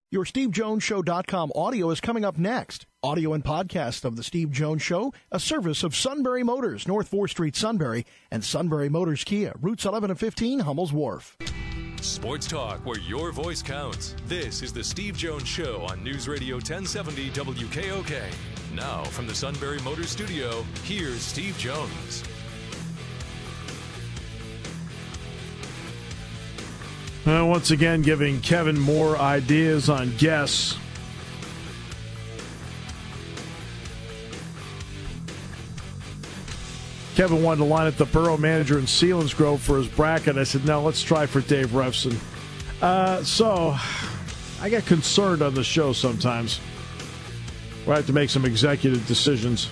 Your SteveJonesShow.com audio is coming up next. Audio and podcast of The Steve Jones Show, a service of Sunbury Motors, North 4th Street, Sunbury, and Sunbury Motors Kia, routes 11 and 15, Hummel's Wharf. Sports talk where your voice counts. This is The Steve Jones Show on News Radio 1070 WKOK. Now, from the Sunbury Motors Studio, here's Steve Jones. Once again, giving Kevin more ideas on guests. Kevin wanted to line up the borough manager in Selinsgrove for his bracket. I said, no, let's try for Dave Refson. So I get concerned on the show sometimes where I have to make some executive decisions.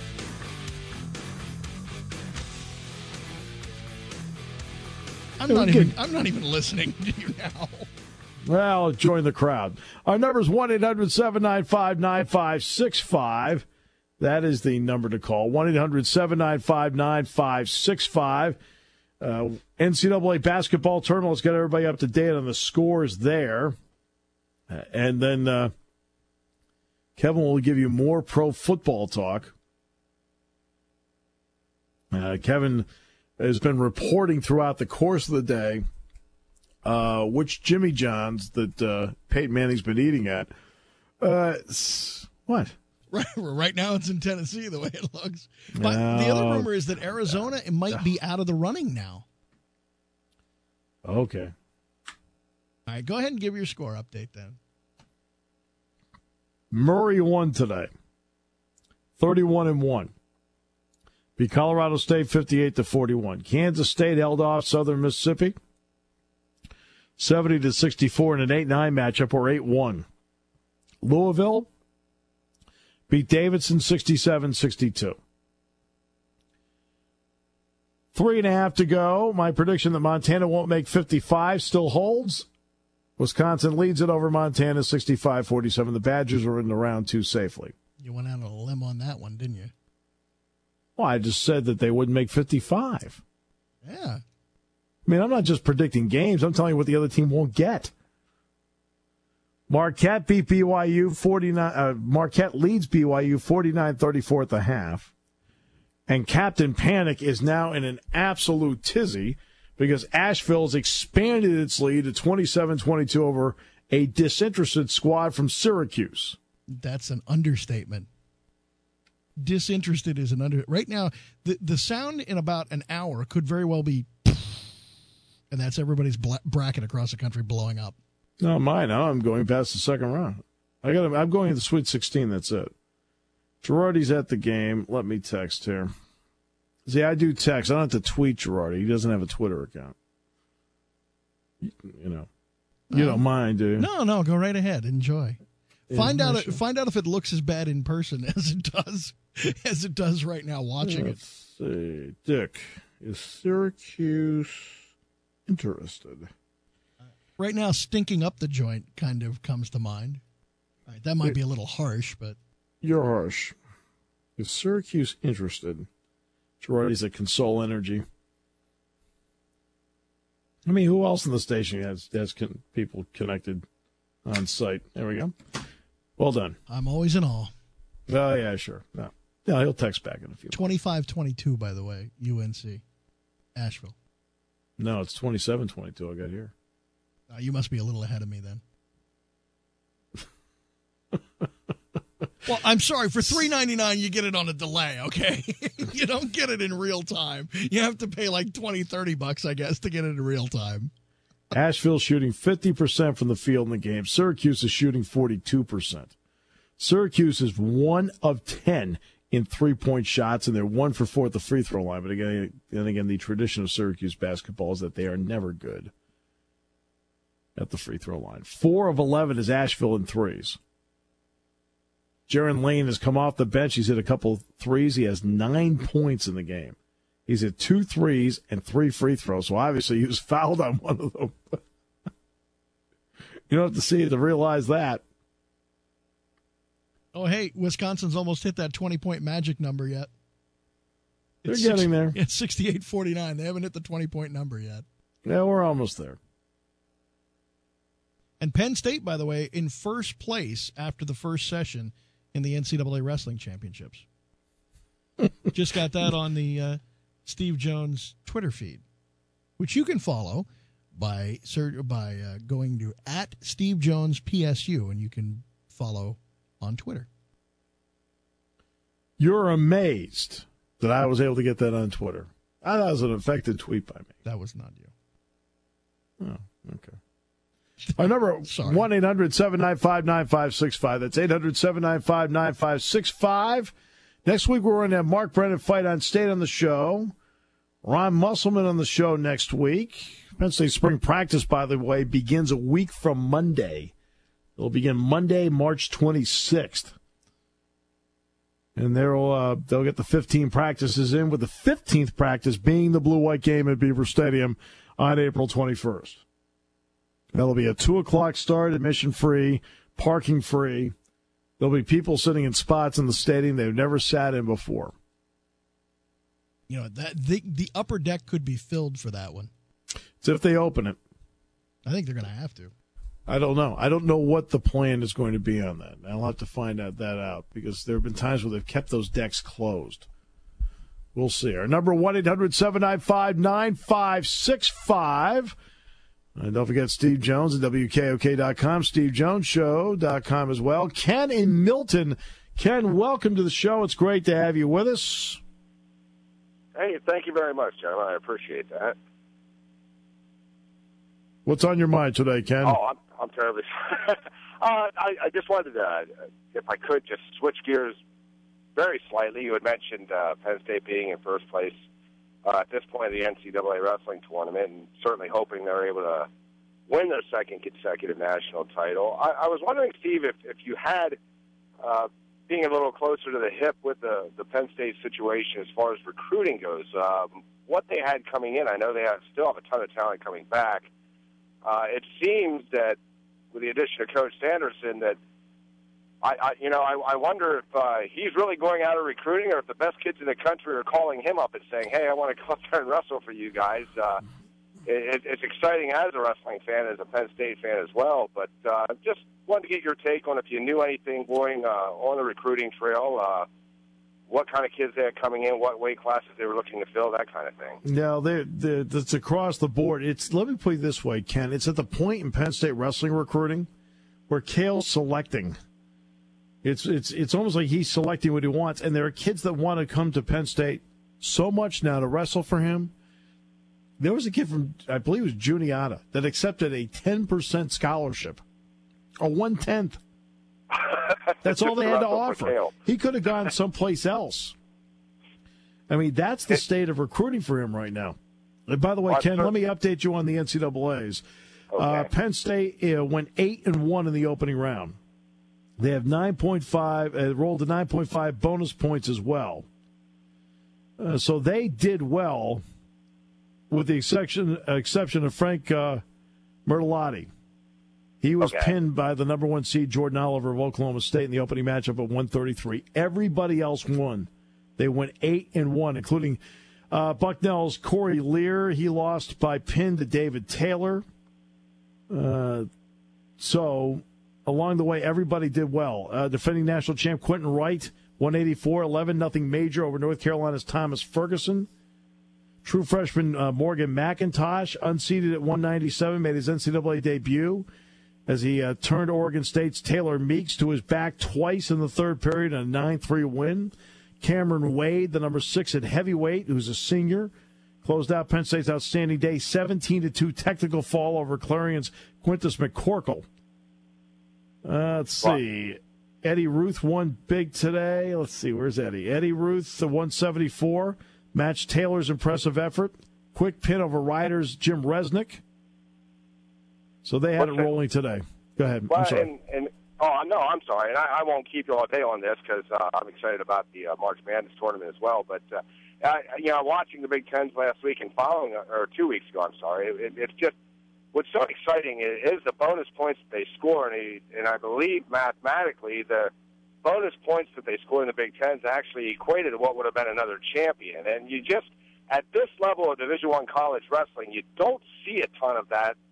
I'm not even listening to you now. Well, join the crowd. Our number is 1-800-795-9565. That is the number to call, 1-800-795-9565. NCAA basketball tournament. Let's get everybody up to date on the scores there. And then Kevin will give you more pro football talk. Kevin has been reporting throughout the course of the day which Jimmy John's that Peyton Manning's been eating at. What? Right now it's in Tennessee, the way it looks. But the other rumor is that Arizona might be out of the running now. Okay. All right, go ahead and give your score update then. Murray won today, 31-1. Beat Colorado State 58-41. Kansas State held off Southern Mississippi 70-64 in an 8-9 matchup, or 8-1. Louisville beat Davidson 67-62. 3.5 to go. My prediction that Montana won't make 55 still holds. Wisconsin leads it over Montana 65-47. The Badgers are in the round 2 safely. You went out on a limb on that one, didn't you? Well, I just said that they wouldn't make 55. Yeah. I mean, I'm not just predicting games. I'm telling you what the other team won't get. Marquette beat BYU 49. Marquette leads BYU 49-34 at the half. And Captain Panic is now in an absolute tizzy because Asheville's expanded its lead to 27-22 over a disinterested squad from Syracuse. That's an understatement. Disinterested is an right now, the sound in about an hour could very well be, and that's everybody's bracket across the country blowing up. No, mine. I'm going past the second round. I'm going to the Sweet 16. That's it. Girardi's at the game. Let me text here. See, I do text. I don't have to tweet Girardi. He doesn't have a Twitter account. You know, you don't mind, do you? No. Go right ahead. Enjoy. Find out if it looks as bad in person as it does right now watching it. Let's see. Dick, is Syracuse interested? Right now, stinking up the joint kind of comes to mind. All right, that might be a little harsh, but you're harsh. Is Syracuse interested? Girardi's at Console Energy. I mean, who else in the station has people connected on site? There we go. Well done. I'm always in awe. Oh, yeah, sure. No, he'll text back in a few. 25-22, by the way, UNC, Asheville. No, it's 27-22 I got here. You must be a little ahead of me then. Well, I'm sorry. For $3.99, you get it on a delay, okay? You don't get it in real time. You have to pay like $20-$30, I guess, to get it in real time. Asheville shooting 50% from the field in the game. Syracuse is shooting 42%. Syracuse is 1 of 10 in three-point shots, and they're 1 for 4 at the free throw line. But again, the tradition of Syracuse basketball is that they are never good at the free throw line. 4 of 11 is Asheville in threes. Jaron Lane has come off the bench. He's hit a couple threes. He has 9 points in the game. He's hit 2 threes and 3 free throws. So obviously he was fouled on one of them. You don't have to see it to realize that. Oh, hey, Wisconsin's almost hit that 20-point magic number yet. They're getting there. It's 68-49. They haven't hit the 20-point number yet. Yeah, we're almost there. And Penn State, by the way, in first place after the first session in the NCAA Wrestling Championships. Just got that on the Steve Jones Twitter feed, which you can follow by going to @SteveJonesPSU, and you can follow on Twitter. You're amazed that I was able to get that on Twitter. I thought it was an affected tweet by me. That was not you. Oh, okay. Our number, 1-800-795-9565. That's 800-795-9565. Next week, we're going to have Mark Brennan fight on State on the show. Ron Musselman on the show next week. Penn State spring practice, by the way, begins a week from Monday. It'll begin Monday, March 26th. And they'll get the 15 practices in, with the 15th practice being the blue-white game at Beaver Stadium on April 21st. That'll be a 2 o'clock start, admission-free, parking-free. There'll be people sitting in spots in the stadium they've never sat in before. You know, that the upper deck could be filled for that one. It's if they open it. I think they're going to have to. I don't know. I don't know what the plan is going to be on that. I'll have to find that out because there have been times where they've kept those decks closed. We'll see. Our number, 1-800-795-9565. And don't forget Steve Jones at WKOK.com, SteveJonesShow.com as well. Ken in Milton. Ken, welcome to the show. It's great to have you with us. Hey, thank you very much, John. I appreciate that. What's on your mind today, Ken? Oh, I'm terribly sorry. I just wanted to, if I could, just switch gears very slightly. You had mentioned Penn State being in first place at this point of the NCAA wrestling tournament, and certainly hoping they're able to win their second consecutive national title. I was wondering, Steve, if you had, being a little closer to the hip with the Penn State situation as far as recruiting goes, what they had coming in. I know they still have a ton of talent coming back. It seems that with the addition of Coach Sanderson, that I wonder if he's really going out and recruiting, or if the best kids in the country are calling him up and saying, "Hey, I want to come up there and wrestle for you guys." It's exciting as a wrestling fan, as a Penn State fan as well. But just wanted to get your take on if you knew anything going on the recruiting trail. What kind of kids they had coming in, what weight classes they were looking to fill, that kind of thing. No, it's across the board. Let me put it this way, Ken. It's at the point in Penn State wrestling recruiting where Cale's selecting. It's almost like he's selecting what he wants, and there are kids that want to come to Penn State so much now to wrestle for him. There was a kid from, I believe it was Juniata, that accepted a 10% scholarship, a 1/10. That's all they had to offer. He could have gone someplace else. I mean, that's the state of recruiting for him right now. And by the way, Ken, let me update you on the NCAAs. Okay. Penn State went 8-1 in the opening round. They have 9.5, rolled to 9.5 bonus points as well. So they did well, with the exception of Frank Mertolotti. He was pinned by the number 1 seed, Jordan Oliver of Oklahoma State, in the opening matchup at 133. Everybody else won. They went 8-1, including Bucknell's Corey Lear. He lost by pin to David Taylor. So along the way, everybody did well. Defending national champ Quentin Wright, 184, 11-0 major over North Carolina's Thomas Ferguson. True freshman Morgan McIntosh, unseeded at 197, made his NCAA debut as he turned Oregon State's Taylor Meeks to his back twice in the third period in a 9-3 win. Cameron Wade, the number 6 at heavyweight, who's a senior, closed out Penn State's outstanding day, 17-2 technical fall over Clarion's Quintus McCorkle. Let's see. Eddie Ruth won big today. Let's see, where's Eddie? Eddie Ruth, the 174, matched Taylor's impressive effort. Quick pin over Ryder's Jim Resnick. So they had it rolling today. Go ahead. Well, I'm sorry. I'm sorry. And I won't keep you all day on this because I'm excited about the March Madness tournament as well. But, watching the Big Tens last week and or 2 weeks ago, it's just, what's so exciting is the bonus points that they score. And I believe mathematically the bonus points that they score in the Big Tens actually equated to what would have been another champion. And you just, at this level of Division I college wrestling, you don't see a ton of that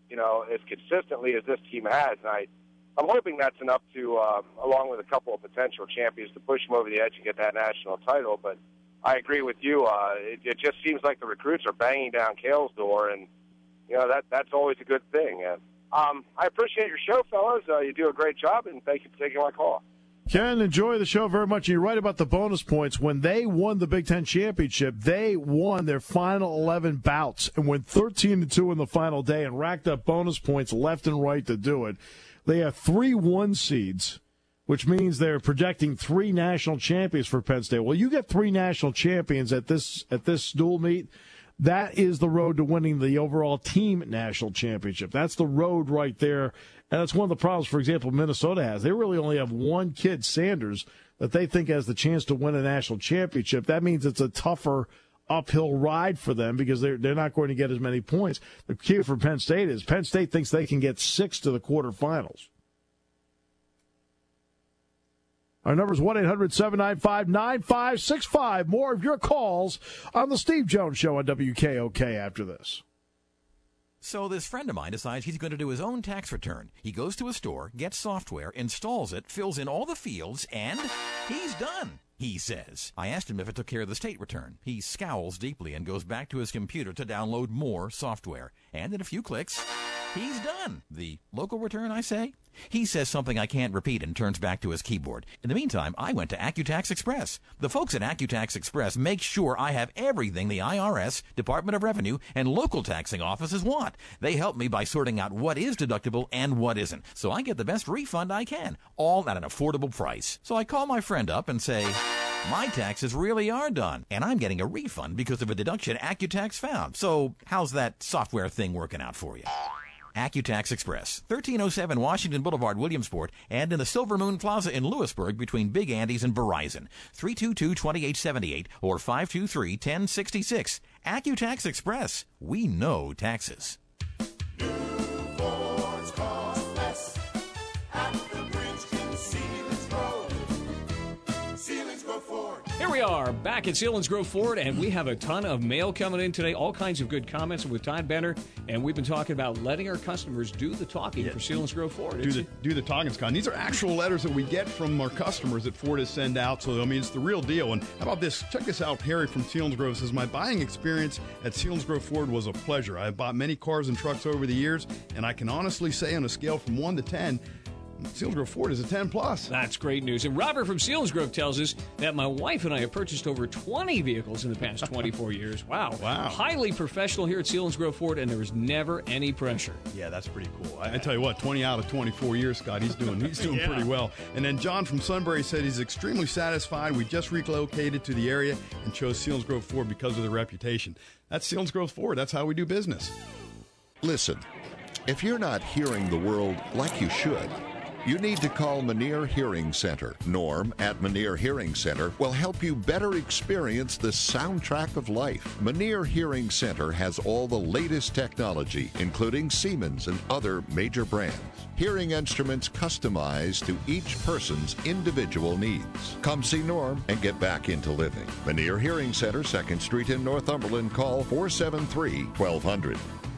as consistently as this team has. And I'm hoping that's enough to, along with a couple of potential champions, to push them over the edge and get that national title. But I agree with you. It just seems like the recruits are banging down Cale's door, and that's always a good thing. I appreciate your show, fellas. You do a great job, and thank you for taking my call. Ken, enjoy the show very much. You're right about the bonus points. When they won the Big Ten Championship, they won their final 11 bouts and went 13-2 in the final day and racked up bonus points left and right to do it. They have 3 1 seeds, which means they're projecting 3 national champions for Penn State. Well, you get 3 national champions at this dual meet. That is the road to winning the overall team national championship. That's the road right there. And that's one of the problems, for example, Minnesota has. They really only have one kid, Sanders, that they think has the chance to win a national championship. That means it's a tougher uphill ride for them because they're not going to get as many points. The key for Penn State is Penn State thinks they can get 6 to the quarterfinals. Our number is 1-800-795-9565. More of your calls on the Steve Jones Show on WKOK after this. So this friend of mine decides he's going to do his own tax return. He goes to a store, gets software, installs it, fills in all the fields, and he's done, he says. I asked him if it took care of the state return. He scowls deeply and goes back to his computer to download more software. And in a few clicks, he's done. The local return, I say? He says something I can't repeat and turns back to his keyboard. In the meantime, I went to AccuTax Express. The folks at AccuTax Express make sure I have everything the IRS, Department of Revenue, and local taxing offices want. They help me by sorting out what is deductible and what isn't, so I get the best refund I can, all at an affordable price. So I call my friend up and say, my taxes really are done, and I'm getting a refund because of a deduction AccuTax found. So how's that software thing working out for you? AccuTax Express, 1307 Washington Boulevard, Williamsport, and in the Silver Moon Plaza in Lewisburg between Big Andy's and Verizon. 322-2878 or 523-1066. AccuTax Express. We know taxes. Here we are, back at Selinsgrove Ford, and we have a ton of mail coming in today, all kinds of good comments with Todd Benner, and we've been talking about letting our customers do the talking for Selinsgrove Ford. Do the talking, Scott. And these are actual letters that we get from our customers that Ford has sent out, so, I mean, it's the real deal. And how about this? Check this out. Harry from Selinsgrove says, my buying experience at Selinsgrove Ford was a pleasure. I have bought many cars and trucks over the years, and I can honestly say on a scale from 1 to 10, Selinsgrove Ford is a 10 plus. That's great news. And Robert from Selinsgrove tells us that my wife and I have purchased over 20 vehicles in the past 24 years. Wow. Highly professional here at Selinsgrove Ford, and there was never any pressure. Yeah, that's pretty cool. I tell you what, 20 out of 24 years, Scott, he's doing pretty well. And then John from Sunbury said he's extremely satisfied. We just relocated to the area and chose Selinsgrove Ford because of the reputation. That's Selinsgrove Ford. That's how we do business. Listen, if you're not hearing the world like you should, you need to call Meneer Hearing Center. Norm at Meneer Hearing Center will help you better experience the soundtrack of life. Meneer Hearing Center has all the latest technology, including Siemens and other major brands. Hearing instruments customized to each person's individual needs. Come see Norm and get back into living. Meneer Hearing Center, 2nd Street in Northumberland. Call 473-1200.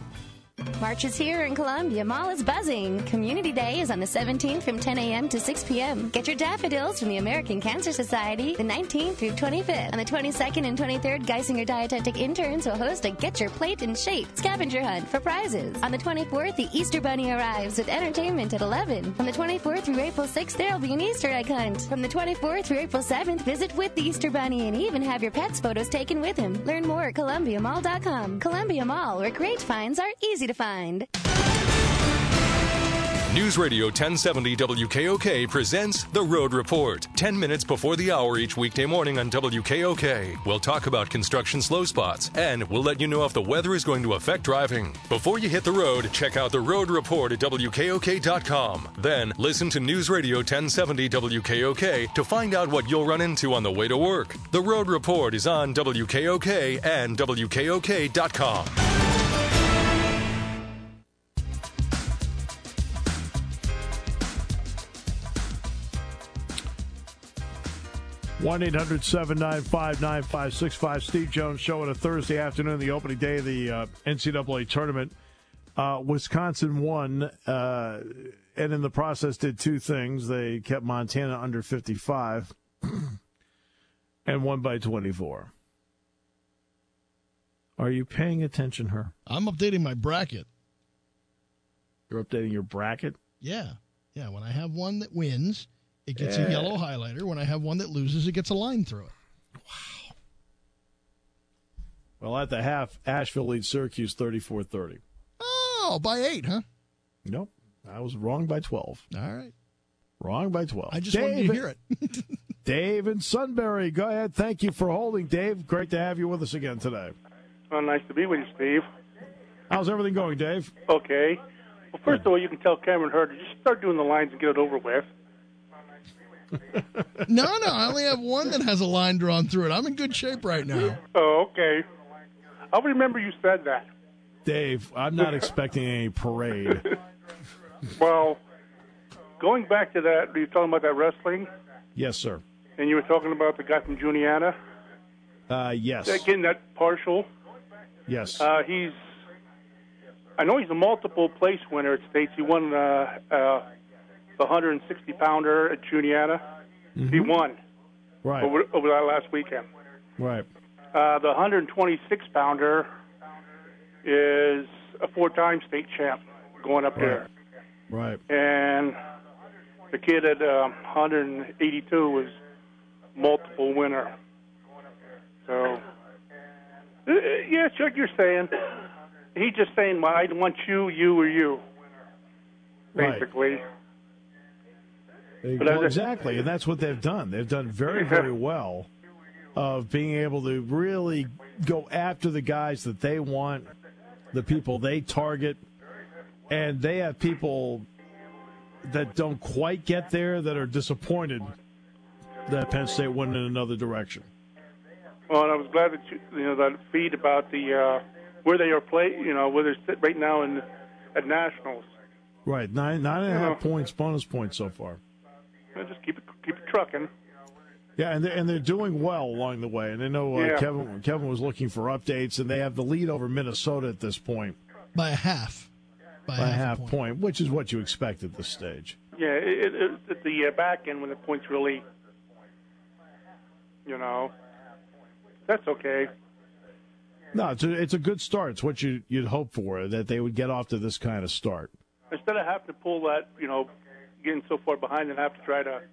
March is here and Columbia Mall is buzzing. Community Day is on the 17th from 10 a.m. to 6 p.m. Get your daffodils from the American Cancer Society the 19th through 25th. On the 22nd and 23rd, Geisinger Dietetic interns will host a Get Your Plate in Shape scavenger hunt for prizes. On the 24th, the Easter Bunny arrives with entertainment at 11. From the 24th through April 6th, there'll be an Easter egg hunt. From the 24th through April 7th, visit with the Easter Bunny and even have your pet's photos taken with him. Learn more at ColumbiaMall.com. Columbia Mall, where great finds are easy to find. News Radio 1070 WKOK presents The Road Report. 10 minutes before the hour each weekday morning on WKOK. We'll talk about construction slow spots, and we'll let you know if the weather is going to affect driving. Before you hit the road, check out The Road Report at WKOK.com. Then listen to News Radio 1070 WKOK to find out what you'll run into on the way to work. The Road Report is on WKOK and WKOK.com. 1-800-795-9565. Steve Jones Show on a Thursday afternoon, the opening day of the NCAA tournament. Wisconsin won, and in the process did two things. They kept Montana under 55 and won by 24. Are you paying attention, Her? I'm updating my bracket. You're updating your bracket? Yeah. Yeah, when I have one that wins, it gets a yellow highlighter. When I have one that loses, it gets a line through it. Wow. Well, at the half, Asheville leads Syracuse 34-30. Oh, by 8, huh? Nope. I was wrong by 12. All right. Wrong by 12. I just wanted you to hear it. Dave in Sunbury, go ahead. Thank you for holding, Dave. Great to have you with us again today. Oh, nice to be with you, Steve. How's everything going, Dave? Okay. Well, first of all, you can tell Cameron Hurd to just start doing the lines and get it over with. No, I only have one that has a line drawn through it. I'm in good shape right now. Oh, okay. I'll remember you said that. Dave, I'm not expecting any parade. Well, going back to that, you were talking about that wrestling? Yes, sir. And you were talking about the guy from Juniata? Yes. Getting that partial? Yes. I know he's a multiple place winner at States. He won the 160-pounder at Juniata. Mm-hmm. He won. Right. Over that last weekend. Right. The 126-pounder is a 4-time state champ going up there. Right. And the kid at 182 was multiple winner. So, yeah, it's what you're saying. He's just saying, well, I want you, or you, basically. Right. Well, exactly, and that's what they've done. They've done very, very well of being able to really go after the guys that they want, the people they target, and they have people that don't quite get there that are disappointed that Penn State went in another direction. Well, and I was glad that that feed about the where they are where they're sitting right now at nationals. Right, 9.5 points, bonus points so far. Just keep it trucking. Yeah, and they're doing well along the way. And I know Kevin was looking for updates, and they have the lead over Minnesota at this point by a half. By a half point, which is what you expect at this stage. Yeah, it's at the back end when the points really, that's okay. No, it's a good start. It's what you'd hope for, that they would get off to this kind of start. Instead of having to pull that, getting so far behind and have to try to,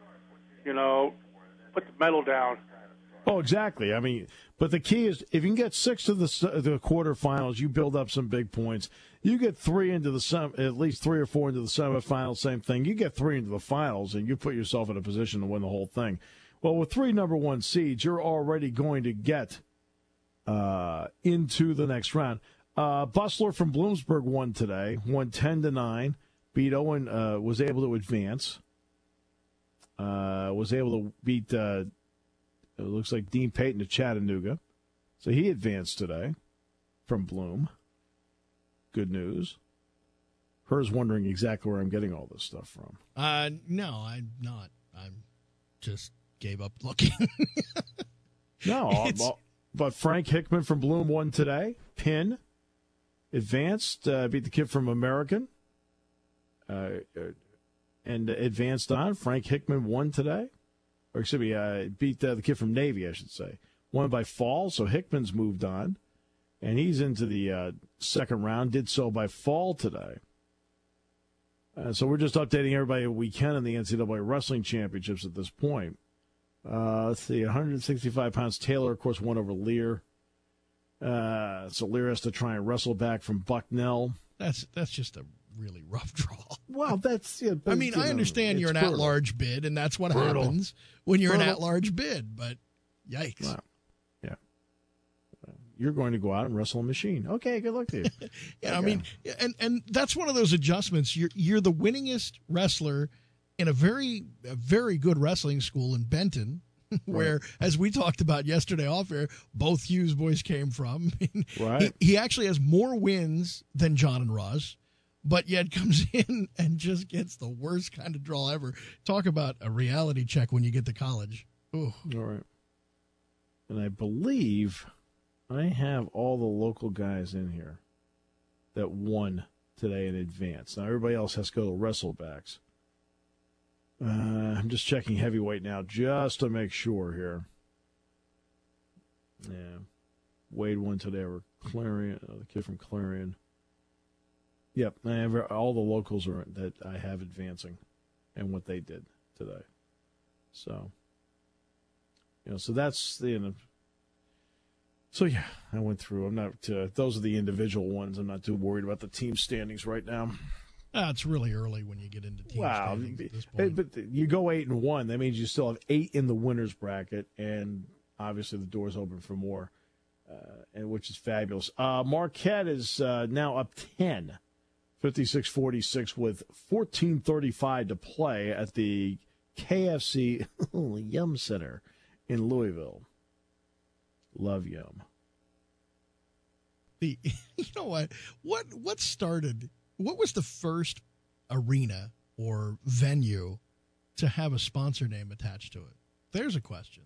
put the medal down. Oh, exactly. I mean, but the key is if you can get 6 to the quarterfinals, you build up some big points. You get 3 into at least 3 or 4 into the semifinals, same thing. You get 3 into the finals, and you put yourself in a position to win the whole thing. Well, with 3 number 1 seeds, you're already going to get into the next round. Bustler from Bloomsburg won today, won 10-9. Beat Owen, was able to advance. Was able to beat, it looks like Dean Payton of Chattanooga. So he advanced today from Bloom. Good news. Her's wondering exactly where I'm getting all this stuff from. No, I'm not. I just gave up looking. No, but Frank Hickman from Bloom won today. Penn advanced, beat the kid from American, and advanced on. Frank Hickman won today. Or excuse me, beat the kid from Navy, I should say. Won by fall, so Hickman's moved on. And he's into the second round, did so by fall today. So we're just updating everybody we can in the NCAA Wrestling Championships at this point. Let's see, 165 pounds. Taylor, of course, won over Lear. So Lear has to try and wrestle back from Bucknell. That's just a really rough draw. Well, that's... Yeah, but, I understand you're an at-large bid, and that's what happens when you're an at-large bid, but yikes. Wow. Yeah. You're going to go out and wrestle a machine. Okay, good luck to you. Yeah, okay. And that's one of those adjustments. You're the winningest wrestler in a very good wrestling school in Benton, where, as we talked about yesterday off air, both Hughes boys came from. Right. He actually has more wins than John and Ross, but yet comes in and just gets the worst kind of draw ever. Talk about a reality check when you get to college. Ooh. All right. And I believe I have all the local guys in here. that won today in advance. Now, everybody else has to go to wrestlebacks. I'm just checking heavyweight now just to make sure here. Yeah. Wade won today over Clarion, the kid from Clarion. Yep, all the locals are that I have advancing and what they did today. So, so that's the end of. So, yeah, I went through. I'm not, those are the individual ones. I'm not too worried about the team standings right now. It's really early when you get into team standings at this point. But you go 8-1. That means you still have 8 in the winner's bracket, and obviously the door's open for more, and which is fabulous. Marquette is now up 10, 56-46 with 14:35 to play at the KFC Yum Center in Louisville. Love Yum. You know what? What started? What was the first arena or venue to have a sponsor name attached to it? There's a question.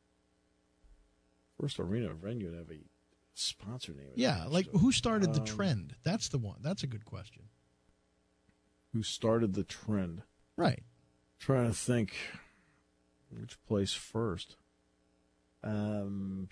First arena or venue to have a sponsor name. Yeah, like who started the trend? That's the one. That's a good question. Who started the trend? Right. Trying to think which place first. I don't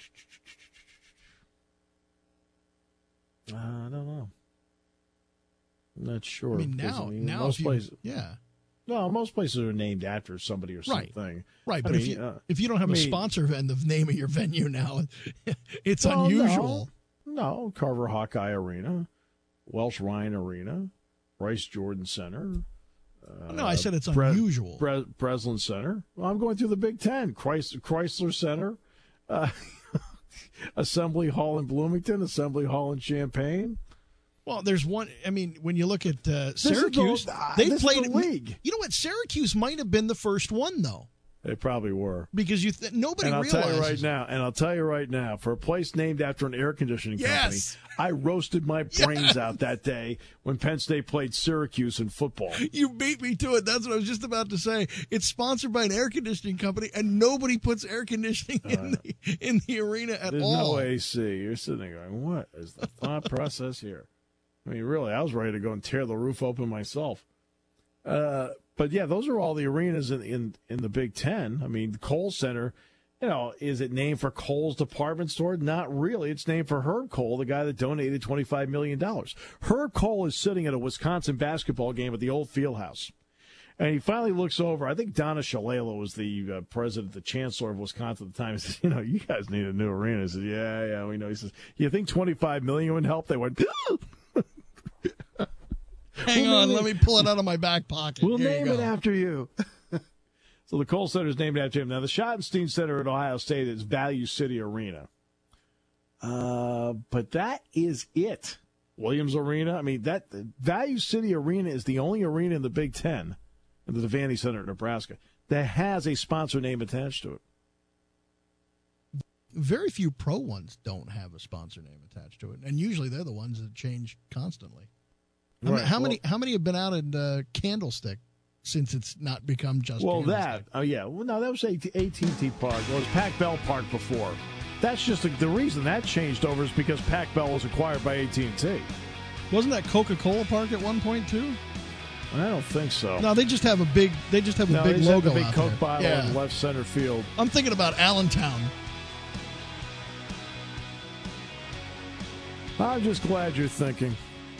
know. I'm not sure. I mean, now most places, yeah. No, most places are named after somebody or something. Right, but if you don't have a sponsor and the name of your venue now, it's unusual. No, Carver Hawkeye Arena, Welsh Ryan Arena, Bryce Jordan Center. No, I said it's unusual. Breslin Center. Well, I'm going through the Big Ten. Chrysler Center, Assembly Hall in Bloomington, Assembly Hall in Champaign. Well, there's one. I mean, when you look at Syracuse, they played the league. You know what? Syracuse might have been the first one, though. They probably were, because nobody realizes. I'll tell you right now, for a place named after an air conditioning company, I roasted my brains out that day when Penn State played Syracuse in football. You beat me to it. That's what I was just about to say. It's sponsored by an air conditioning company, and nobody puts air conditioning in the arena at there's all. There's no AC. You're sitting there going, "What is the thought process here?" I mean, really, I was ready to go and tear the roof open myself. But, yeah, those are all the arenas in the Big Ten. I mean, the Kohl Center, is it named for Kohl's department store? Not really. It's named for Herb Kohl, the guy that donated $25 million. Herb Kohl is sitting at a Wisconsin basketball game at the old Fieldhouse. And he finally looks over. I think Donna Shalala was the president, the chancellor of Wisconsin at the time. He says, you guys need a new arena. He says, yeah, we know. He says, you think $25 million would help? They went, Hang on, let me pull it out of my back pocket. We'll name it after you. So the Kohl Center is named after him. Now, the Schottenstein Center at Ohio State is Value City Arena. But that is it. Williams Arena. I mean, that Value City Arena is the only arena in the Big Ten, in the Devaney Center in Nebraska, that has a sponsor name attached to it. Very few pro ones don't have a sponsor name attached to it, and usually they're the ones that change constantly. Right. How many have been out in Candlestick since it's not become just Candlestick? that was AT&T Park. It was Pac Bell Park before. That's just the reason that changed over is because Pac Bell was acquired by AT&T. Wasn't that Coca-Cola Park at one point too? I don't think so. No, they just have a big. They just have a big logo. Have the big out Coke there. bottle in left center field. I'm thinking about Allentown. I'm just glad you're thinking.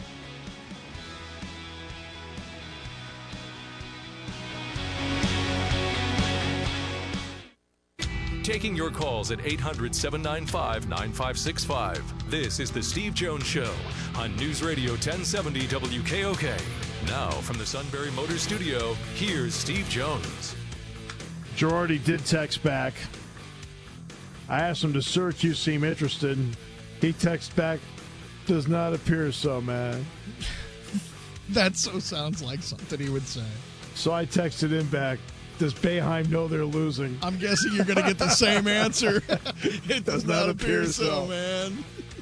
Taking your calls at 800-795-9565. This is the Steve Jones Show on News Radio 1070 WKOK. Now from the Sunbury Motors Studio, here's Steve Jones. Girardi did text back. I asked him, does Syracuse seem interested? He texts back, does not appear so, man. That so sounds like something he would say. So I texted him back, does Boeheim know they're losing? I'm guessing you're going to get the same answer. It does not appear so, man.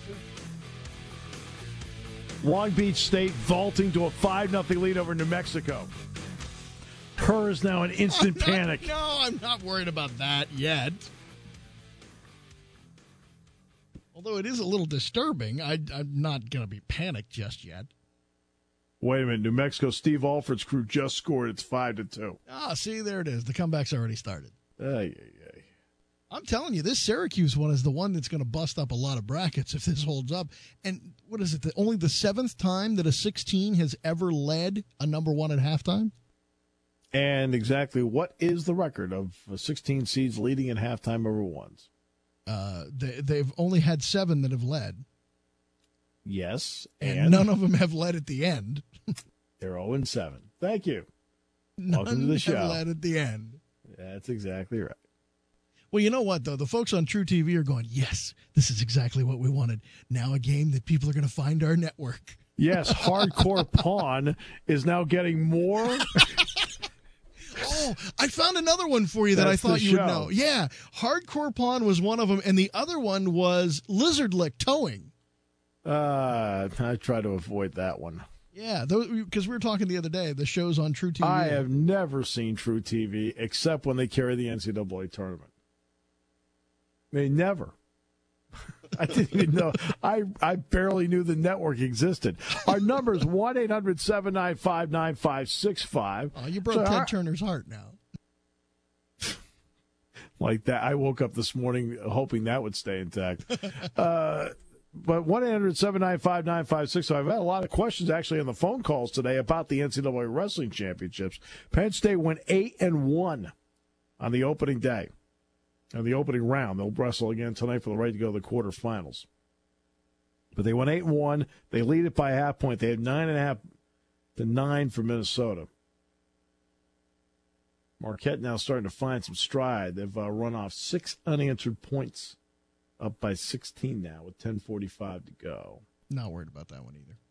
Long Beach State vaulting to a 5-0 lead over New Mexico. Kerr is now in instant panic. No, I'm not worried about that yet. Although it is a little disturbing, I'm not going to be panicked just yet. Wait a minute. New Mexico, Steve Alford's crew just scored. It's 5-2. Ah, see, there it is. The comeback's already started. Ay. I'm telling you, this Syracuse one is the one that's going to bust up a lot of brackets if this holds up. And what is it? Only the 7th time that a 16 has ever led a number one at halftime? And exactly what is the record of 16 seeds leading at halftime over ones? They've only had 7 that have led. Yes. And none of them have led at the end. They're 0-7. Thank you. None Welcome to the show. have led at the end. That's exactly right. Well, you know what, though? The folks on True TV are going, yes, this is exactly what we wanted. Now a game that people are going to find our network. Yes, Hardcore Pawn is now getting more. Oh, I found another one for you that I thought you would know. Yeah, Hardcore Pawn was one of them, and the other one was Lizard Lick Towing. I try to avoid that one. Yeah, because we were talking the other day, the show's on True TV. I have never seen True TV except when they carry the NCAA tournament. They never. I didn't even know. I barely knew the network existed. Our number is 1-800-795-9565. Oh, you broke Ted Turner's heart now. Like that. I woke up this morning hoping that would stay intact. But 1-800-795-9565. I've had a lot of questions actually on the phone calls today about the NCAA Wrestling Championships. Penn State went 8-1 on the opening day. On the opening round. They'll wrestle again tonight for the right to go to the quarterfinals. But they went 8-1. They lead it by a half point. They had 9.5 to 9 for Minnesota. Marquette now starting to find some stride. They've run off 6 unanswered points, up by 16 now with 10:45 to go. Not worried about that one either.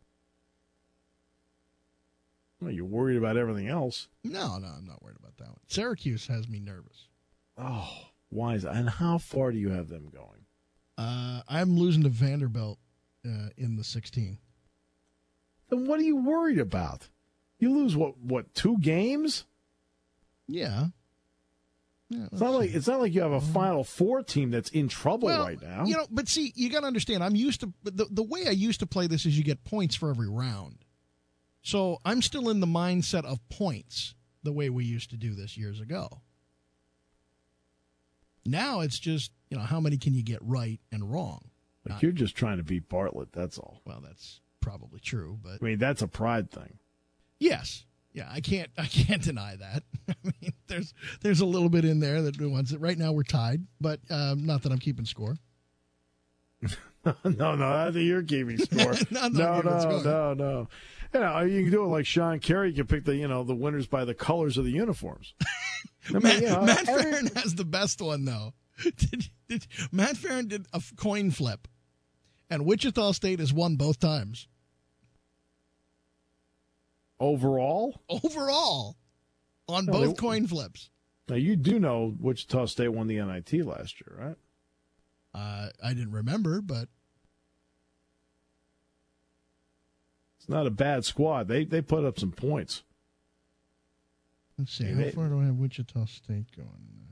Well, you're worried about everything else. No, I'm not worried about that one. Syracuse has me nervous. Oh, why is that? And how far do you have them going? I'm losing to Vanderbilt in the 16. Then what are you worried about? You lose what 2 games? Yeah. It's not like you have a Final Four team that's in trouble right now. You know, but see, you got to understand. I'm used to the way I used to play this is you get points for every round. So I'm still in the mindset of points the way we used to do this years ago. Now it's just, how many can you get right and wrong? You're just trying to beat Bartlett, that's all. Well, that's probably true, but I mean, that's a pride thing. Yes. Yeah, I can't deny that. I mean, there's a little bit in there that wants it. Right now we're tied, but not that I'm keeping score. No, I think you're keeping score. No. You can do it like Sean Carey. You can pick the winners by the colors of the uniforms. Matt Farron has the best one, though. Matt Farron did a coin flip, and Wichita State has won both times. Overall, on both coin flips. Now, you do know Wichita State won the NIT last year, right? I didn't remember, but it's not a bad squad. They put up some points. Let's see. How far do I have Wichita State going?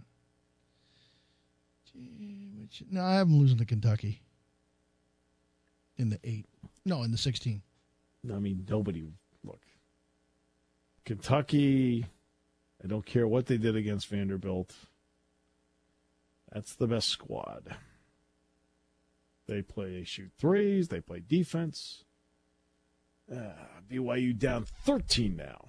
No, I have them losing to Kentucky in the 8. No, in the 16. I mean, nobody. Look, Kentucky, I don't care what they did against Vanderbilt. That's the best squad. They shoot threes. They play defense. BYU down 13 now.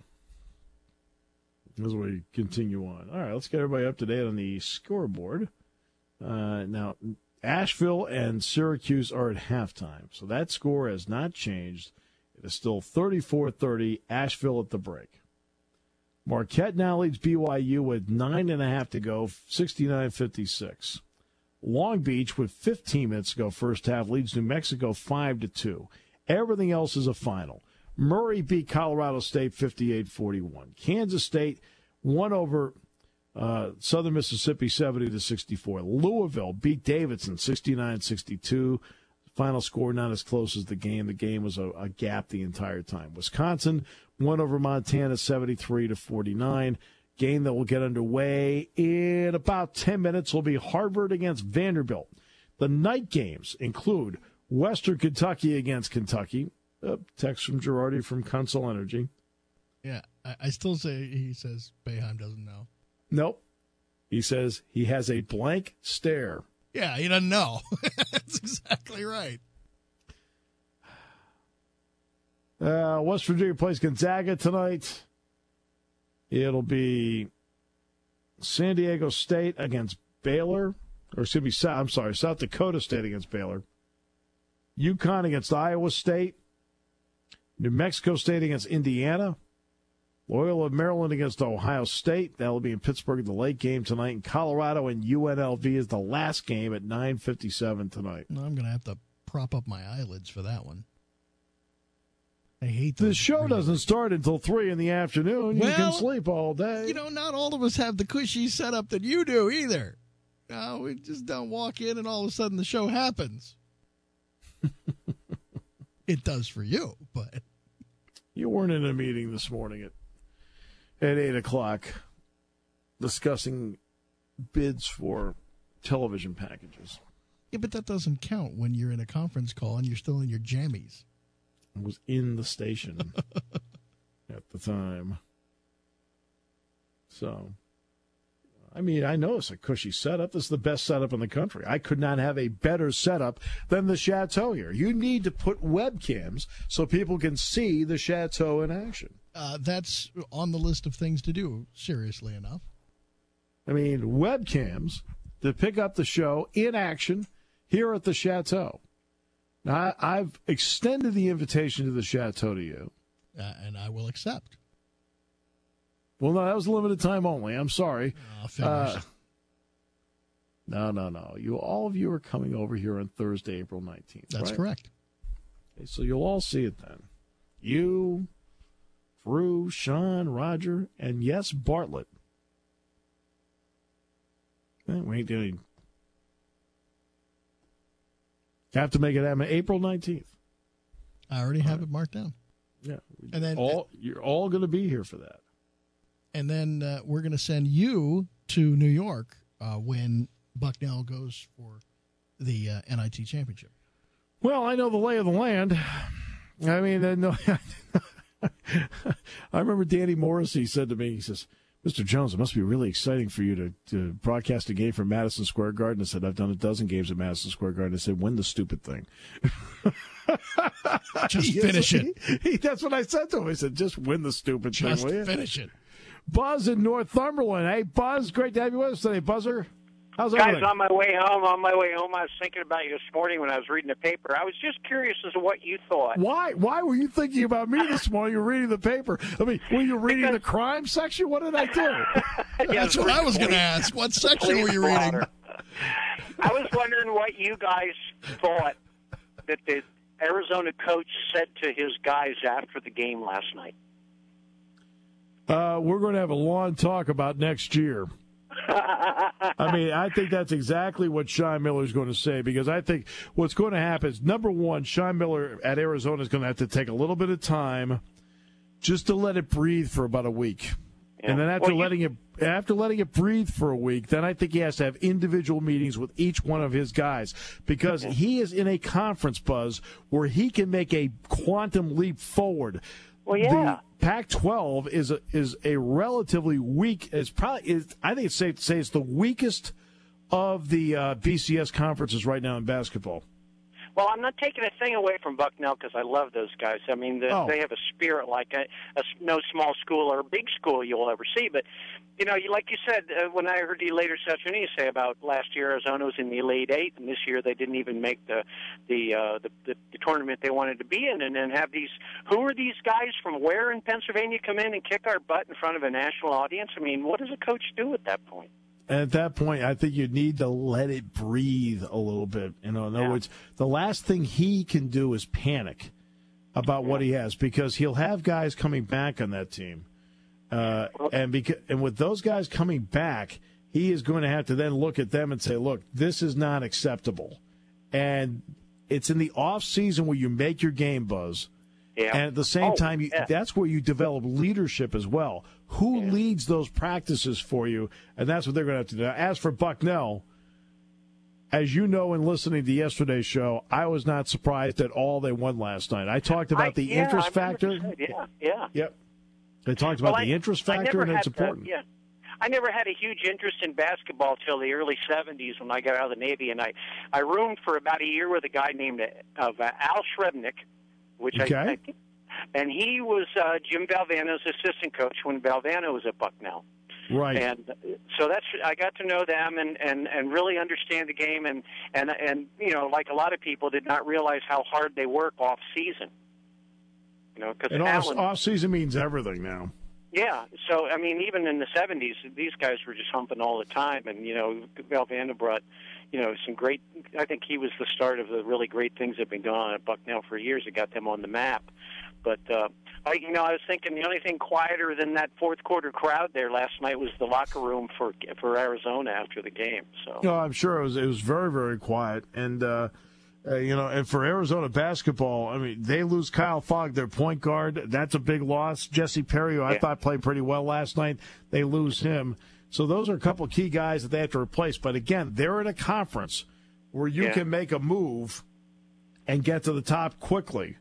As we continue on. All right, let's get everybody up to date on the scoreboard. Now, Asheville and Syracuse are at halftime, so that score has not changed. It is still 34-30, Asheville at the break. Marquette now leads BYU with 9.5 to go, 69-56. Long Beach, with 15 minutes to go first half, leads New Mexico 5-2. Everything else is a final. Murray beat Colorado State 58-41. Kansas State won over Southern Mississippi 70-64. Louisville beat Davidson 69-62. Final score not as close as the game. The game was a gap the entire time. Wisconsin won over Montana 73-49. Game that will get underway in about 10 minutes will be Harvard against Vanderbilt. The night games include Western Kentucky against Kentucky. Text from Girardi from Consol Energy. Yeah, I still say he says Boeheim doesn't know. Nope. He says he has a blank stare. Yeah, he doesn't know. That's exactly right. West Virginia plays Gonzaga tonight. It'll be San Diego State against Baylor. Or excuse me, South Dakota State against Baylor. UConn against Iowa State. New Mexico State against Indiana. Loyola Maryland against Ohio State. That'll be in Pittsburgh at the late game tonight. And Colorado and UNLV is the last game at 9:57 tonight. No, I'm going to have to prop up my eyelids for that one. I hate those. The show doesn't start until 3 in the afternoon. You can sleep all day. You know, not all of us have the cushy setup that you do either. No, we just don't walk in and all of a sudden the show happens. It does for you, but... You weren't in a meeting this morning at 8 o'clock discussing bids for television packages. Yeah, but that doesn't count when you're in a conference call and you're still in your jammies. I was in the station at the time. So, I mean, I know it's a cushy setup. This is the best setup in the country. I could not have a better setup than the Chateau here. You need to put webcams so people can see the Chateau in action. That's on the list of things to do, seriously enough. I mean, webcams to pick up the show in action here at the Chateau. Now, I've extended the invitation to the Chateau to you. And I will accept. Well, no, that was limited time only. I'm sorry. No. All of you are coming over here on Thursday, April 19th. That's right? correct. Okay, so you'll all see it then. You, Drew, Sean, Roger, and yes, Bartlett. We ain't doing. Have to make it happen April 19th. I already have it marked down. Yeah. And then you're all going to be here for that. And then we're going to send you to New York when Bucknell goes for the NIT championship. Well, I know the lay of the land. I mean, no, I remember Danny Morrissey said to me, he says, Mr. Jones, it must be really exciting for you to broadcast a game from Madison Square Garden. I said, I've done a dozen games at Madison Square Garden. I said, win the stupid thing. Just finish it. That's what I said to him. I said, just win the stupid thing, will you? Just finish it. Buzz in Northumberland. Hey, Buzz, great to have you with us today. Buzzer, how's everything? Guys, on my way home, I was thinking about you this morning when I was reading the paper. I was just curious as to what you thought. Why were you thinking about me this morning? You're reading the paper. I mean, were you reading the crime section? What did I do? That's what I was going to ask. What section were you reading? I was wondering what you guys thought that the Arizona coach said to his guys after the game last night. We're going to have a long talk about next year. I mean, I think that's exactly what Sean Miller is going to say, because I think what's going to happen is, number one, Sean Miller at Arizona is going to have to take a little bit of time just to let it breathe for about a week. Yeah. And then after letting it breathe for a week, then I think he has to have individual meetings with each one of his guys, because he is in a conference, Buzz, where he can make a quantum leap forward. Well, yeah. The Pac-12 is a relatively weak. I think it's safe to say it's the weakest of the BCS conferences right now in basketball. Well, I'm not taking a thing away from Bucknell because I love those guys. I mean, they have a spirit like no small school or big school you'll ever see. But, you know, like you said, when I heard you later this afternoon say about last year Arizona was in the Elite Eight, and this year they didn't even make the tournament they wanted to be in, and then have these – who are these guys from where in Pennsylvania come in and kick our butt in front of a national audience? I mean, what does a coach do at that point? At that point, I think you need to let it breathe a little bit. You know, in other words, the last thing he can do is panic about what he has, because he'll have guys coming back on that team, and with those guys coming back, he is going to have to then look at them and say, "Look, this is not acceptable." And it's in the off season where you make your game, Buzz. Yeah. And at the same time, that's where you develop leadership as well. Who leads those practices for you? And that's what they're going to have to do. As for Bucknell, as you know, in listening to yesterday's show, I was not surprised at all they won last night. I talked about the interest factor. Yeah. Yep. They talked about the interest factor, and it's important. I never had a huge interest in basketball till the early 70s when I got out of the Navy, and I roomed for about a year with a guy named Al Srebnick, which I think, and he was Jim Valvano's assistant coach when Valvano was at Bucknell. Right. And so I got to know them and really understand the game, and you know, like a lot of people, did not realize how hard they work off season. You know, because off season means everything now. Yeah, so I mean, even in the 70s, these guys were just humping all the time, and you know, Valvano brought, you know, some great. I think he was the start of the really great things that have been going on at Bucknell for years. It got them on the map. But I was thinking the only thing quieter than that fourth quarter crowd there last night was the locker room for Arizona after the game. So no, I'm sure it was very, very quiet, and. And for Arizona basketball, I mean, they lose Kyle Fogg, their point guard. That's a big loss. Jesse Perry, who I thought played pretty well last night, they lose him. So those are a couple of key guys that they have to replace. But, again, they're in a conference where you can make a move and get to the top quickly.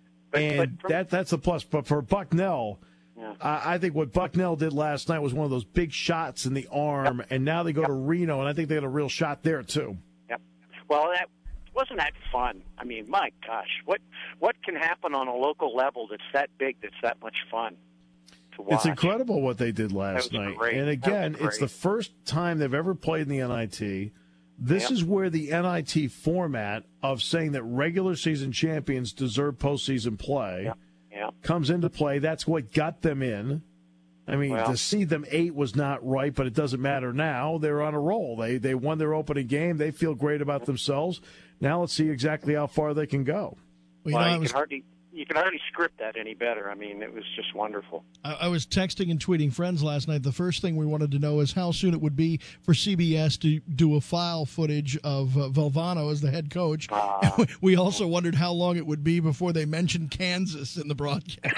That's a plus. But for Bucknell, I think what Bucknell did last night was one of those big shots in the arm, and now they go to Reno, and I think they had a real shot there, too. Yep. Well, wasn't that fun? I mean, my gosh, what can happen on a local level that's that big, that's that much fun to watch? It's incredible what they did last night. Great. And again, it's the first time they've ever played in the NIT. This is where the NIT format of saying that regular season champions deserve postseason play comes into play. That's what got them in. I mean, to seed them 8 was not right, but it doesn't matter now. They're on a roll. They won their opening game. They feel great about themselves. Now let's see exactly how far they can go. Well, you can hardly script that any better. I mean, it was just wonderful. I was texting and tweeting friends last night. The first thing we wanted to know is how soon it would be for CBS to do a file footage of Valvano as the head coach. We also wondered how long it would be before they mentioned Kansas in the broadcast.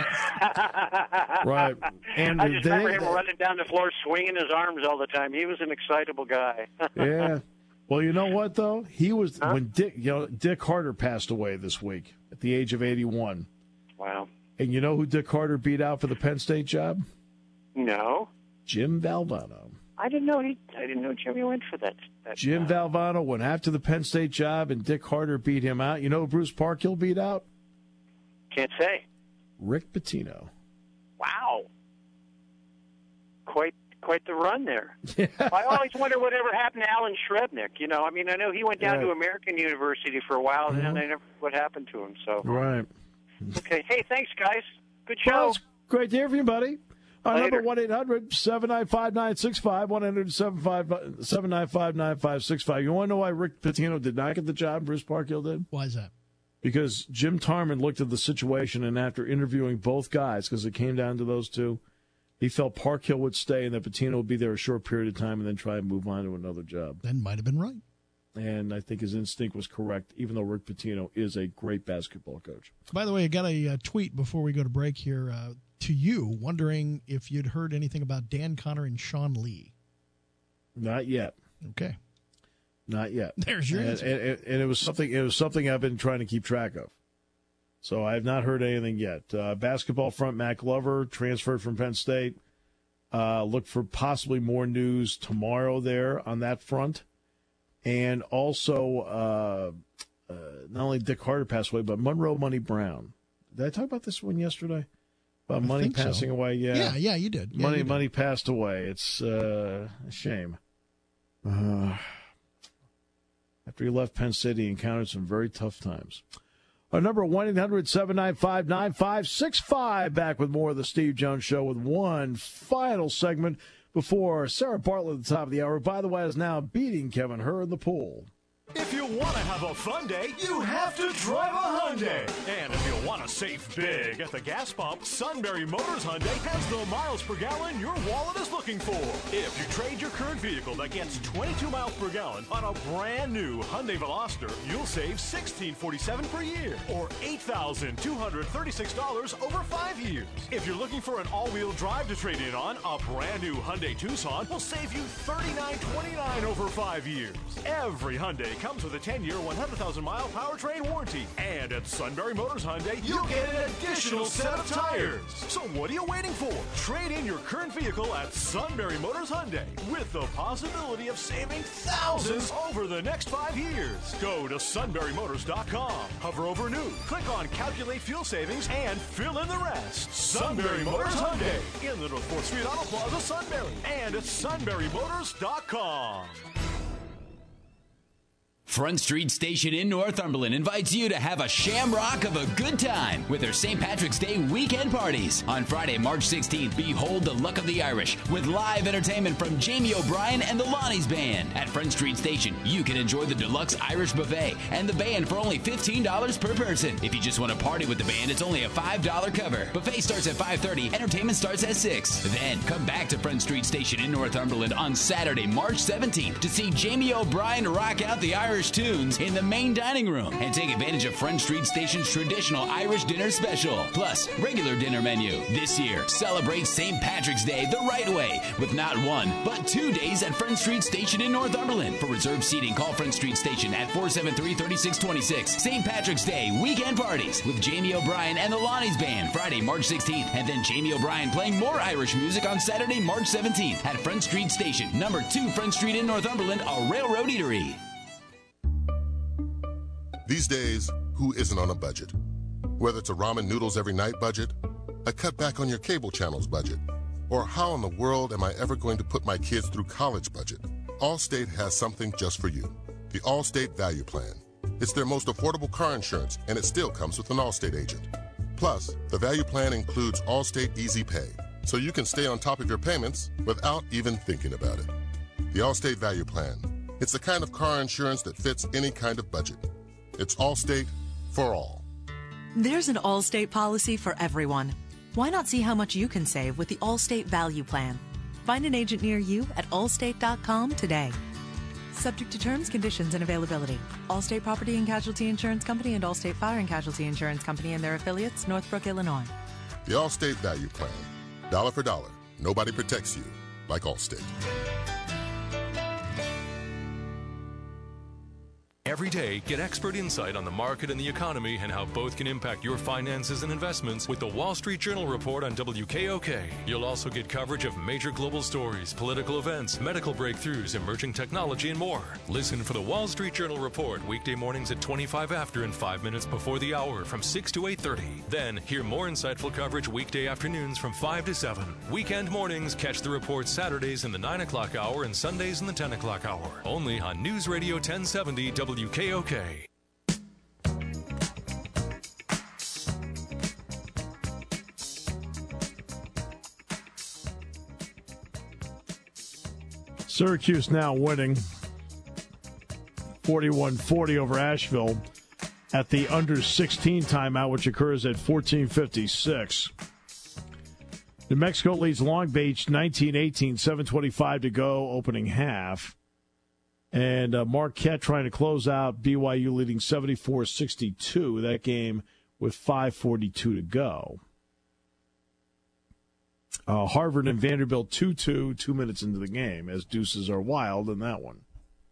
Right. And I just remember him running down the floor swinging his arms all the time. He was an excitable guy. Yeah. Well, you know what, though? He was when Dick Harder passed away this week at the age of 81. Wow. And you know who Dick Harder beat out for the Penn State job? No. Jim Valvano. I didn't know Jimmy went for that Jim Valvano went after the Penn State job, and Dick Harder beat him out. You know who Bruce Parkhill beat out? Can't say. Rick Pitino. Wow. Quite the run there. Yeah. I always wonder whatever happened to Alan Srebnick. You know, I mean, I know he went down to American University for a while, and then I never what happened to him. So right. Okay. Hey, thanks, guys. Good show. Well, it's great to hear from you, buddy. Our number 1-800-795-965, 1-800-795-9565. You want to know why Rick Pitino did not get the job Bruce Parkhill did? Why is that? Because Jim Tarman looked at the situation, and after interviewing both guys, because it came down to those two, he felt Parkhill would stay and that Pitino would be there a short period of time and then try and move on to another job. Then might have been right. And I think his instinct was correct, even though Rick Pitino is a great basketball coach. By the way, I got a tweet before we go to break here to you, wondering if you'd heard anything about Dan Connor and Sean Lee. Not yet. Okay. Not yet. There's your answer. And it was something I've been trying to keep track of. So I have not heard anything yet. Basketball front, Matt Glover, transferred from Penn State. Look for possibly more news tomorrow there on that front. And also, not only Dick Harder passed away, but Monroe Money Brown. Did I talk about this one yesterday? About Money passing away? Yeah, you did. Money passed away. It's a shame. After he left Penn State, he encountered some very tough times. Our number 1-800-795-9565. Back with more of the Steve Jones Show with one final segment before Sarah Bartlett at the top of the hour. By the way, is now beating Kevin Herr in the pool. If If you want to have a fun day, you have to drive a Hyundai. And if you want to save big at the gas pump, Sunbury Motors Hyundai has the miles per gallon your wallet is looking for. If you trade your current vehicle that gets 22 miles per gallon on a brand new Hyundai Veloster, you'll save $1,647 per year, or $8,236 over 5 years. If you're looking for an all-wheel drive to trade in on, a brand new Hyundai Tucson will save you $39.29 over 5 years. Every Hyundai comes with a 10-year, 100,000-mile powertrain warranty. And at Sunbury Motors Hyundai, you'll get an additional set of tires. So what are you waiting for? Trade in your current vehicle at Sunbury Motors Hyundai with the possibility of saving thousands over the next 5 years. Go to sunburymotors.com. Hover over new. Click on Calculate Fuel Savings and fill in the rest. Sunbury Motors Hyundai in the North 4th Street Auto Plaza, Sunbury. And at sunburymotors.com. Front Street Station in Northumberland invites you to have a shamrock of a good time with their St. Patrick's Day weekend parties. On Friday, March 16th, behold the luck of the Irish with live entertainment from Jamie O'Brien and the Lonnie's Band. At Front Street Station, you can enjoy the deluxe Irish buffet and the band for only $15 per person. If you just want to party with the band, it's only a $5 cover. Buffet starts at 5:30, entertainment starts at 6. Then come back to Front Street Station in Northumberland on Saturday, March 17th to see Jamie O'Brien rock out the Irish tunes in the main dining room and take advantage of Front Street Station's traditional Irish dinner special, plus regular dinner menu. This year, celebrate St. Patrick's Day the right way with not 1, but 2 days at Front Street Station in Northumberland. For reserved seating, call Front Street Station at 473-3626. St. Patrick's Day weekend parties with Jamie O'Brien and the Lonnie's Band Friday, March 16th, and then Jamie O'Brien playing more Irish music on Saturday, March 17th at Front Street Station, number 2 Front Street in Northumberland, a railroad eatery. These days, who isn't on a budget? Whether it's a ramen noodles every night budget, a cutback on your cable channels budget, or how in the world am I ever going to put my kids through college budget? Allstate has something just for you. The Allstate Value Plan. It's their most affordable car insurance, and it still comes with an Allstate agent. Plus, the Value Plan includes Allstate Easy Pay, so you can stay on top of your payments without even thinking about it. The Allstate Value Plan. It's the kind of car insurance that fits any kind of budget. It's Allstate for all. There's an Allstate policy for everyone. Why not see how much you can save with the Allstate Value Plan? Find an agent near you at allstate.com today. Subject to terms, conditions, and availability. Allstate Property and Casualty Insurance Company and Allstate Fire and Casualty Insurance Company and their affiliates, Northbrook, Illinois. The Allstate Value Plan. Dollar for dollar. Nobody protects you like Allstate. Every day, get expert insight on the market and the economy and how both can impact your finances and investments with the Wall Street Journal Report on WKOK. You'll also get coverage of major global stories, political events, medical breakthroughs, emerging technology, and more. Listen for the Wall Street Journal Report weekday mornings at 25 after and 5 minutes before the hour from 6 to 8:30. Then, hear more insightful coverage weekday afternoons from 5 to 7. Weekend mornings, catch the report Saturdays in the 9 o'clock hour and Sundays in the 10 o'clock hour. Only on News Radio 1070 WKOK. Syracuse now winning 41-40 over Asheville at the under 16 timeout, which occurs at 14:56. New Mexico leads Long Beach 19-18, 7:25 to go, opening half. And Marquette trying to close out, BYU leading 74-62, that game with 5:42 to go. Harvard and Vanderbilt 2-2, 2 minutes into the game, as deuces are wild in that one.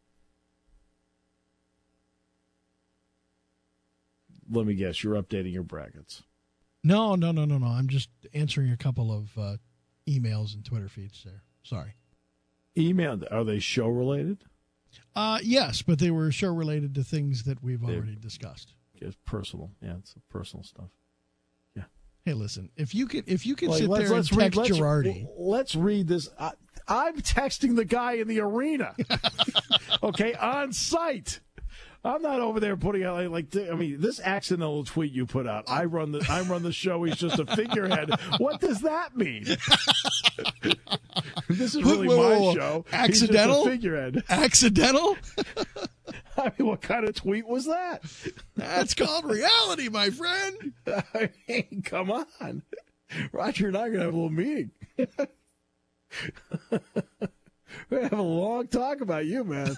Let me guess, you're updating your brackets. No. I'm just answering a couple of emails and Twitter feeds there. Sorry. Email, are they show-related? Yes, but they were show-related to things that we've already discussed. It's personal. Yeah, it's personal stuff. Yeah. Hey, listen, if you could sit there and text Girardi. Let's read this. I'm texting the guy in the arena. Okay, on site. I'm not over there putting out this accidental tweet you put out. I run the show. He's just a figurehead. What does that mean? This is really my show. Accidental? He's just a figurehead. Accidental? I mean, what kind of tweet was that? That's called reality, my friend. I mean, come on. Roger and I are going to have a little meeting. We're going to have a long talk about you, man.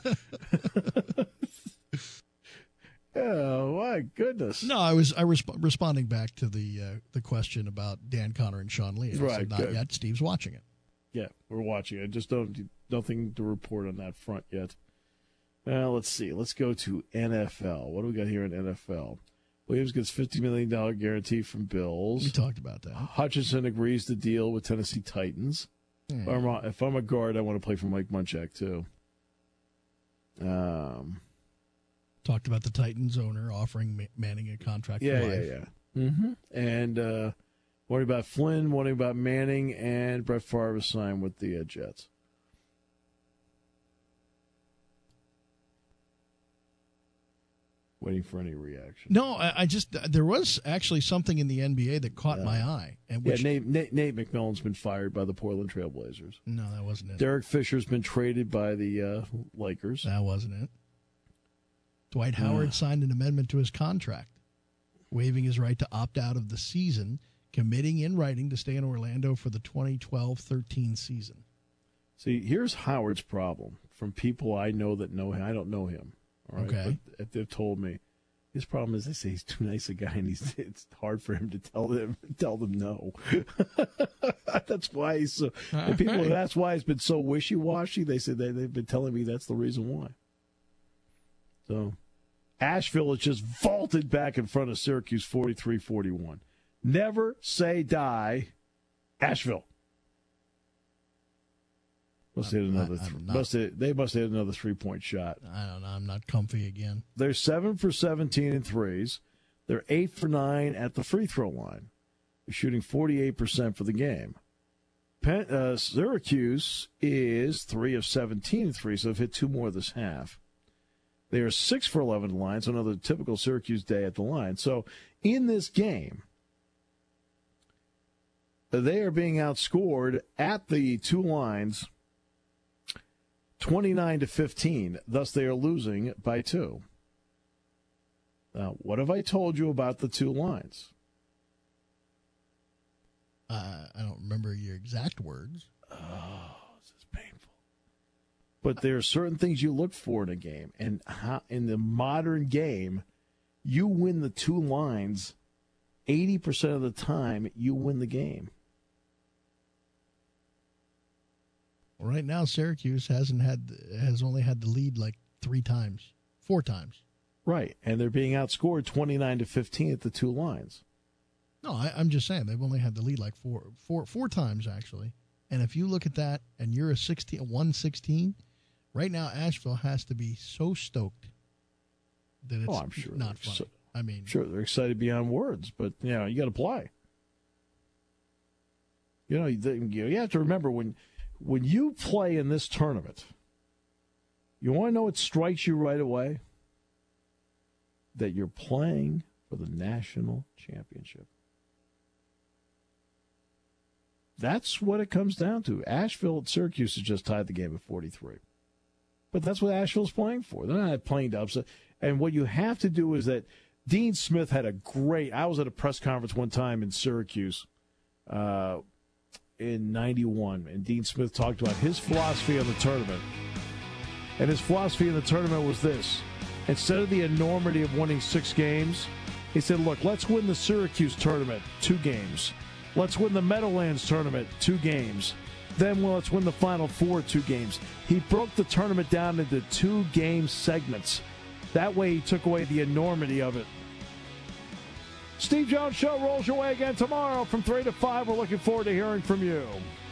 Oh, my goodness. No, I was responding back to the question about Dan Connor and Sean Lee. I said, not yet. Steve's watching it. Yeah, we're watching it. Just nothing to report on that front yet. Well, let's see. Let's go to NFL. What do we got here in NFL? Williams gets $50 million guarantee from Bills. We talked about that. Hutchinson agrees to deal with Tennessee Titans. If I'm a guard, I want to play for Mike Munchak, too. Talked about the Titans owner offering Manning a contract for life. Yeah. Mm-hmm. And worry about Flynn, worry about Manning, and Brett Favre signed with the Jets. Waiting for any reaction. No, I just there was actually something in the NBA that caught my eye. And which, Nate McMillan's been fired by the Portland Trailblazers. No, that wasn't it. Derek Fisher's been traded by the Lakers. That wasn't it. Dwight Howard signed an amendment to his contract, waiving his right to opt out of the season, committing in writing to stay in Orlando for the 2012-13 season. See, here's Howard's problem from people I know that know him. I don't know him. All right? Okay. But they've told me his problem is they say he's too nice a guy, and it's hard for him to tell them no. That's why he's so. And people, that's why he's been so wishy-washy. They said they've been telling me that's the reason why. So, Asheville has just vaulted back in front of Syracuse 43-41. Never say die, Asheville. They must have hit another 3-point shot. I don't know. I'm not comfy again. They're 7 for 17 in threes. They're 8 for 9 at the free throw line. They're shooting 48% for the game. Syracuse is 3 of 17 in threes, so they've hit 2 more this half. They are 6 for 11 in line, so another typical Syracuse day at the line. So in this game, they are being outscored at the 2 lines 29-15. Thus, they are losing by 2. Now, what have I told you about the 2 lines? I don't remember your exact words. Oh, this is painful. But there are certain things you look for in a game. And in the modern game, you win the 2 lines 80% of the time, you win the game. Well, right now, Syracuse has only had the lead like 4 times. Right, and they're being outscored 29-15 at the 2 lines. No, I'm just saying they've only had the lead like four times actually. And if you look at that, and you're a 116, right now Asheville has to be so stoked that it's I'm sure not funny. I'm sure they're excited beyond words, but you got to play. You have to remember when you play in this tournament, you want to know what strikes you right away? That you're playing for the national championship. That's what it comes down to. Asheville at Syracuse has just tied the game at 43. But that's what Asheville's playing for. They're not playing to upset. And what you have to do is that Dean Smith had I was at a press conference one time in Syracuse in 91, and Dean Smith talked about his philosophy on the tournament. And his philosophy in the tournament was this. Instead of the enormity of winning 6 games, he said, look, let's win the Syracuse tournament 2 games. Let's win the Meadowlands tournament 2 games. Then let's win the Final Four 2 games. He broke the tournament down into 2-game segments. That way he took away the enormity of it. Steve Jones Show rolls your way again tomorrow from 3 to 5. We're looking forward to hearing from you.